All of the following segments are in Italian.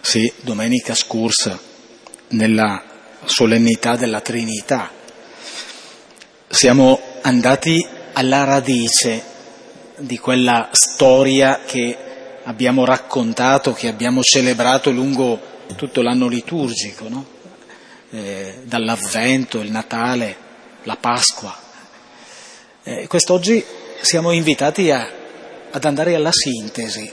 Sì, domenica scorsa, nella solennità della Trinità, siamo andati alla radice di quella storia che abbiamo raccontato, che abbiamo celebrato lungo tutto l'anno liturgico, no? Dall'Avvento, il Natale, la Pasqua. Quest'oggi siamo invitati ad andare alla sintesi,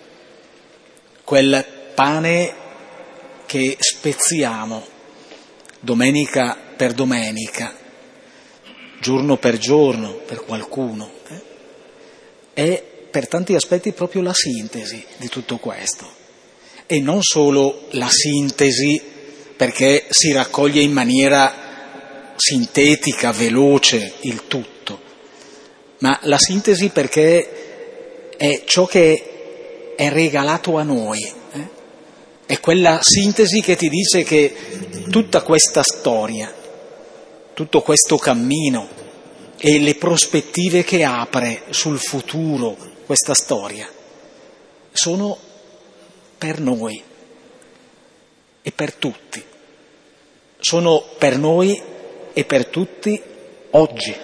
quel pane che spezziamo domenica per domenica, giorno per giorno per qualcuno, è per tanti aspetti proprio la sintesi di tutto questo. E non solo la sintesi perché si raccoglie in maniera sintetica, veloce il tutto, ma la sintesi perché è ciò che è regalato a noi. È quella sintesi che ti dice che tutta questa storia, tutto questo cammino e le prospettive che apre sul futuro questa storia sono per noi e per tutti. Sono per noi e per tutti oggi.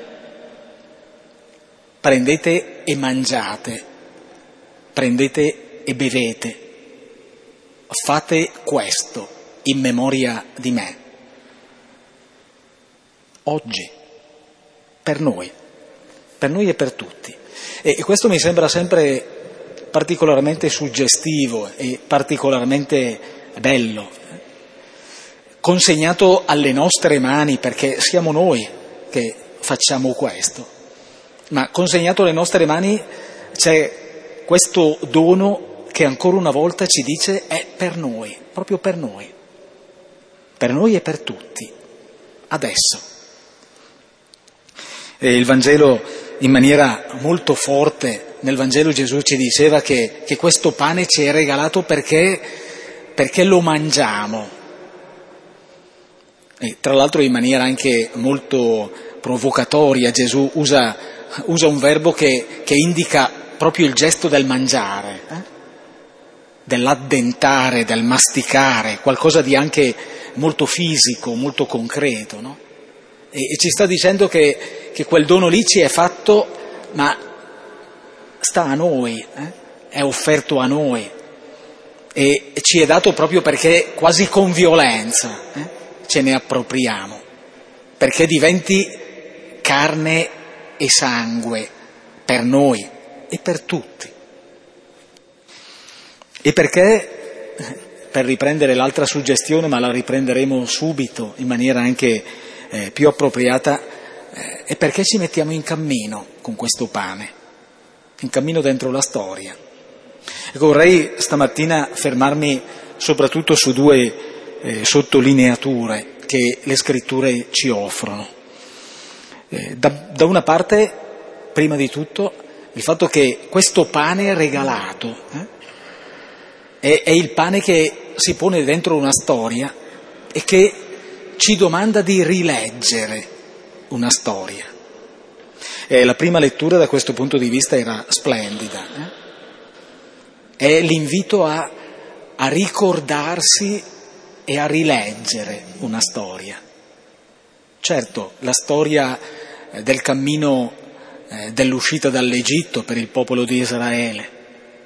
Prendete e mangiate, prendete e bevete. Fate questo in memoria di me. Oggi, per noi e per tutti. E questo mi sembra sempre particolarmente suggestivo e particolarmente bello, consegnato alle nostre mani, perché siamo noi che facciamo questo, ma consegnato alle nostre mani c'è questo dono che ancora una volta ci dice è per noi, proprio per noi e per tutti, adesso. E il Vangelo, in maniera molto forte, nel Vangelo Gesù ci diceva che questo pane ci è regalato perché lo mangiamo. E tra l'altro in maniera anche molto provocatoria Gesù usa un verbo che indica proprio il gesto del mangiare, dell'addentare, del masticare, qualcosa di anche molto fisico, molto concreto, no? E ci sta dicendo che quel dono lì ci è fatto, ma sta a noi, è offerto a noi e ci è dato proprio perché quasi con violenza ce ne appropriamo, perché diventi carne e sangue per noi e per tutti. E perché, per riprendere l'altra suggestione, ma la riprenderemo subito in maniera anche più appropriata, è perché ci mettiamo in cammino con questo pane, in cammino dentro la storia. Ecco, vorrei stamattina fermarmi soprattutto su due sottolineature che le scritture ci offrono. Da una parte, prima di tutto, il fatto che questo pane è regalato, è il pane che si pone dentro una storia e che ci domanda di rileggere una storia. La prima lettura da questo punto di vista era splendida. È l'invito a ricordarsi e a rileggere una storia. Certo, la storia del cammino dell'uscita dall'Egitto per il popolo di Israele,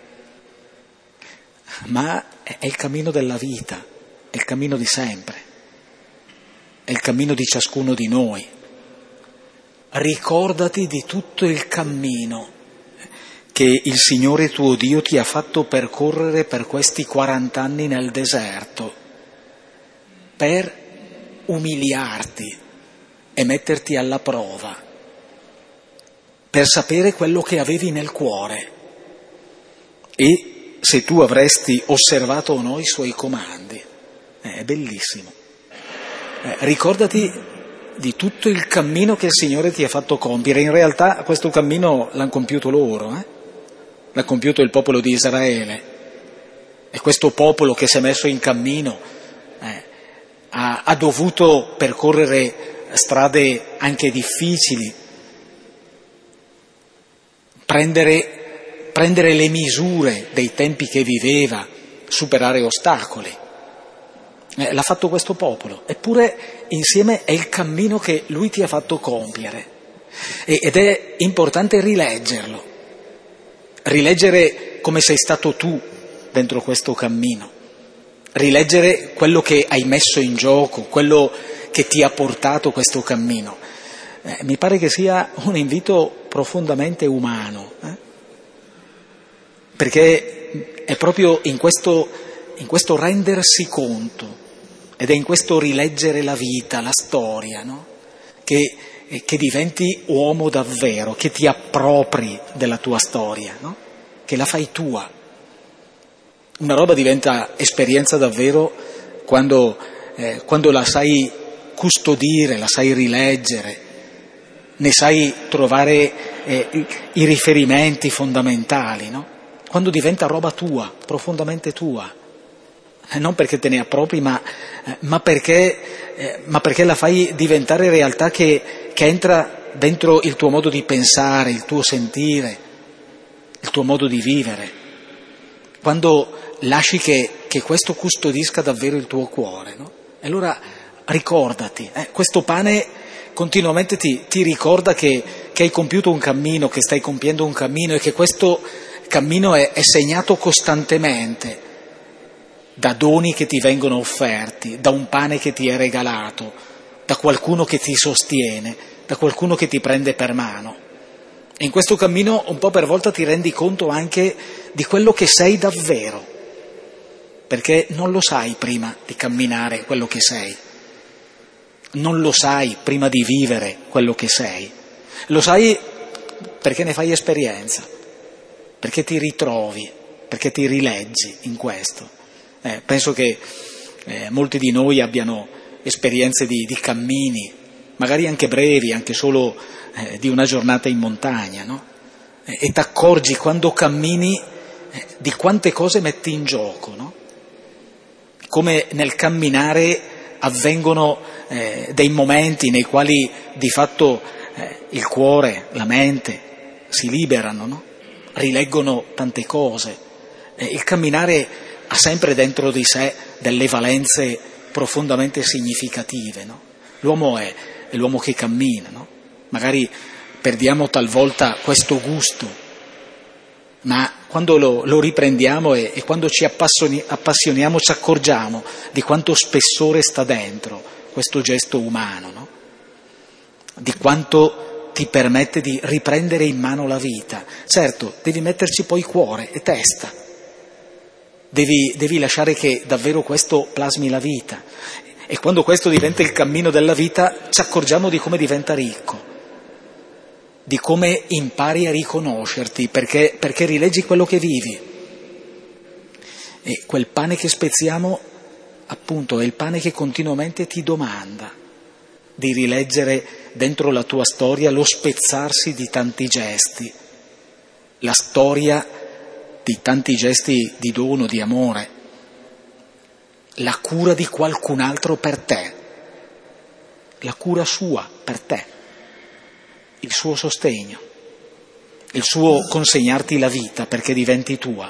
ma è il cammino della vita, è il cammino di sempre, è il cammino di ciascuno di noi. Ricordati di tutto il cammino che il Signore tuo Dio ti ha fatto percorrere per questi 40 anni nel deserto, per umiliarti e metterti alla prova, per sapere quello che avevi nel cuore e se tu avresti osservato o no i suoi comandi. È bellissimo. Ricordati di tutto il cammino che il Signore ti ha fatto compiere. In realtà questo cammino l'hanno compiuto loro, l'ha compiuto il popolo di Israele. E questo popolo che si è messo in cammino ha dovuto percorrere strade anche difficili, prendere le misure dei tempi che viveva, superare ostacoli. L'ha fatto questo popolo, eppure insieme è il cammino che lui ti ha fatto compiere. Ed è importante rileggere come sei stato tu dentro questo cammino, rileggere quello che hai messo in gioco, quello che ti ha portato questo cammino. Mi pare che sia un invito profondamente umano, perché è proprio in questo rendersi conto ed è in questo rileggere la vita, la storia, no? Che diventi uomo davvero, che ti appropri della tua storia, no? Che la fai tua. Una roba diventa esperienza davvero quando la sai custodire, la sai rileggere, ne sai trovare i riferimenti fondamentali, no? Quando diventa roba tua, profondamente tua, non perché te ne appropri, ma perché la fai diventare realtà che entra dentro il tuo modo di pensare, il tuo sentire, il tuo modo di vivere. Quando lasci che questo custodisca davvero il tuo cuore, no? E allora ricordati, questo pane continuamente ti ricorda che hai compiuto un cammino, che stai compiendo un cammino e che questo cammino è segnato costantemente da doni che ti vengono offerti, da un pane che ti è regalato, da qualcuno che ti sostiene, da qualcuno che ti prende per mano. E in questo cammino un po' per volta ti rendi conto anche di quello che sei davvero, perché non lo sai prima di camminare quello che sei, non lo sai prima di vivere quello che sei, lo sai perché ne fai esperienza, perché ti ritrovi, perché ti rileggi in questo. Penso che molti di noi abbiano esperienze di cammini, magari anche brevi, anche solo di una giornata in montagna, no? E ti accorgi quando cammini di quante cose metti in gioco, no? Come nel camminare avvengono dei momenti nei quali di fatto il cuore, la mente si liberano, no? Rileggono tante cose. Il camminare ha sempre dentro di sé delle valenze profondamente significative, no? L'uomo è l'uomo che cammina, no? Magari perdiamo talvolta questo gusto, ma quando lo riprendiamo e quando ci appassioniamo ci accorgiamo di quanto spessore sta dentro questo gesto umano, no? Di quanto ti permette di riprendere in mano la vita. Certo, devi metterci poi cuore e testa. Devi lasciare che davvero questo plasmi la vita, e quando questo diventa il cammino della vita ci accorgiamo di come diventa ricco, di come impari a riconoscerti, perché rileggi quello che vivi. E quel pane che spezziamo, appunto, è il pane che continuamente ti domanda di rileggere dentro la tua storia lo spezzarsi di tanti gesti, la storia di tanti gesti di dono, di amore, la cura di qualcun altro per te, la cura sua per te, il suo sostegno, il suo consegnarti la vita perché diventi tua.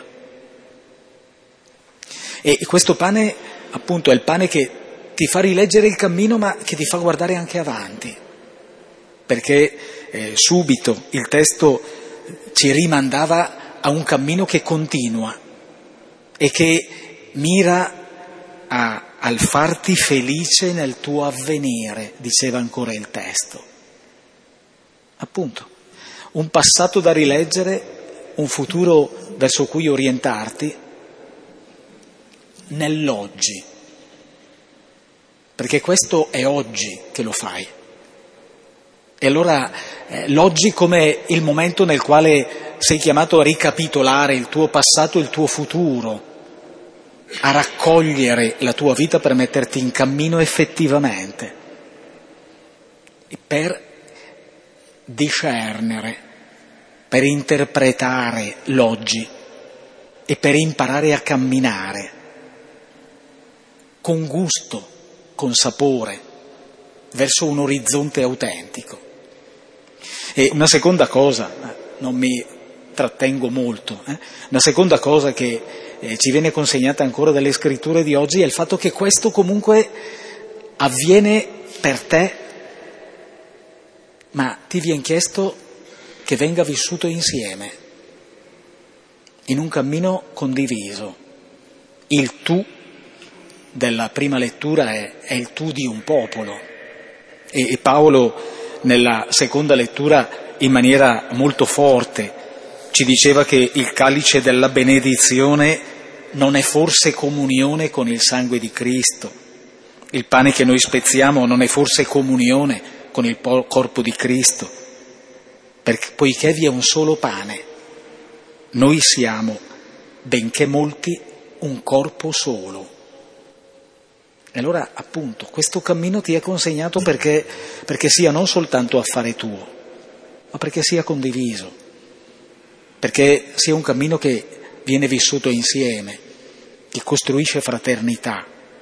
E questo pane, appunto, è il pane che ti fa rileggere il cammino, ma che ti fa guardare anche avanti, perché subito il testo ci rimandava a un cammino che continua e che mira al farti felice nel tuo avvenire, diceva ancora il testo. Appunto, un passato da rileggere, un futuro verso cui orientarti nell'oggi, perché questo è oggi che lo fai. E allora l'oggi come il momento nel quale sei chiamato a ricapitolare il tuo passato e il tuo futuro, a raccogliere la tua vita per metterti in cammino effettivamente e per discernere, per interpretare l'oggi e per imparare a camminare con gusto, con sapore, verso un orizzonte autentico. E una seconda cosa, non mi trattengo molto, una seconda cosa che ci viene consegnata ancora dalle scritture di oggi è il fatto che questo comunque avviene per te, ma ti viene chiesto che venga vissuto insieme, in un cammino condiviso. Il tu della prima lettura è il tu di un popolo, e Paolo nella seconda lettura in maniera molto forte ci diceva che il calice della benedizione non è forse comunione con il sangue di Cristo, il pane che noi spezziamo non è forse comunione con il corpo di Cristo, perché poiché vi è un solo pane, noi siamo, benché molti, un corpo solo. E allora, appunto, questo cammino ti è consegnato perché sia non soltanto affare tuo, ma perché sia condiviso, perché sia un cammino che viene vissuto insieme, che costruisce fraternità.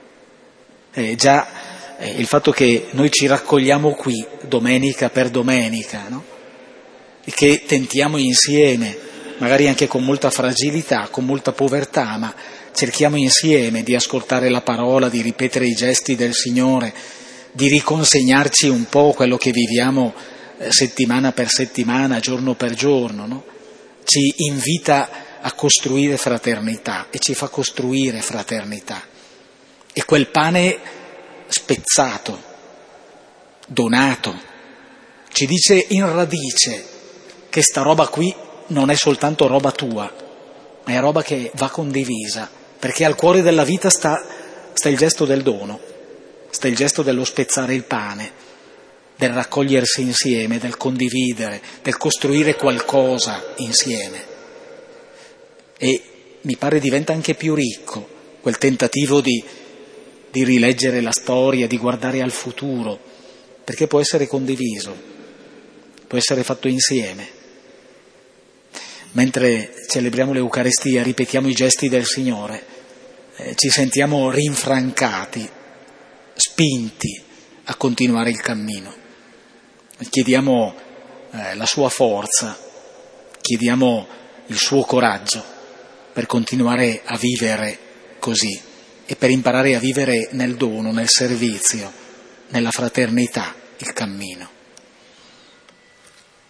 Il fatto che noi ci raccogliamo qui domenica per domenica, no? E che tentiamo insieme, magari anche con molta fragilità, con molta povertà, ma cerchiamo insieme di ascoltare la parola, di ripetere i gesti del Signore, di riconsegnarci un po' quello che viviamo settimana per settimana, giorno per giorno, no? Ci invita a costruire fraternità e ci fa costruire fraternità. E quel pane spezzato, donato, ci dice in radice che sta roba qui non è soltanto roba tua, ma è roba che va condivisa, perché al cuore della vita sta il gesto del dono, sta il gesto dello spezzare il pane, del raccogliersi insieme, del condividere, del costruire qualcosa insieme. E mi pare diventa anche più ricco quel tentativo di rileggere la storia, di guardare al futuro, perché può essere condiviso, può essere fatto insieme. Mentre celebriamo l'Eucaristia, ripetiamo i gesti del Signore, ci sentiamo rinfrancati, spinti a continuare il cammino. Chiediamo la sua forza, chiediamo il suo coraggio per continuare a vivere così e per imparare a vivere nel dono, nel servizio, nella fraternità il cammino.